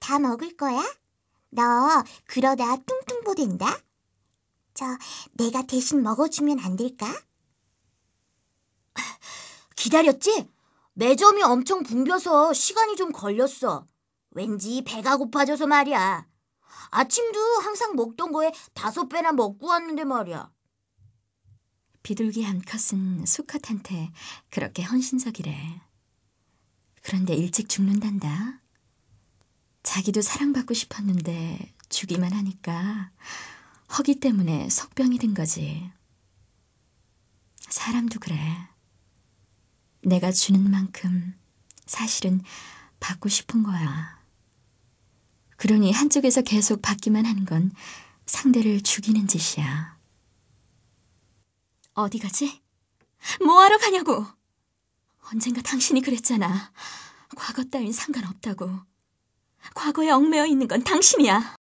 다 먹을 거야? 너 그러다 뚱뚱보 된다? 내가 대신 먹어주면 안 될까? 기다렸지? 매점이 엄청 붐벼서 시간이 좀 걸렸어. 왠지 배가 고파져서 말이야. 아침도 항상 먹던 거에 5배나 먹고 왔는데 말이야. 비둘기 암컷은 수컷한테 그렇게 헌신적이래. 그런데 일찍 죽는단다. 자기도 사랑받고 싶었는데 주기만 하니까 허기 때문에 속병이 든 거지. 사람도 그래. 내가 주는 만큼 사실은 받고 싶은 거야. 그러니 한쪽에서 계속 받기만 하는 건 상대를 죽이는 짓이야. 어디 가지? 뭐하러 가냐고! 언젠가 당신이 그랬잖아. 과거 따윈 상관없다고. 과거에 얽매여 있는 건 당신이야.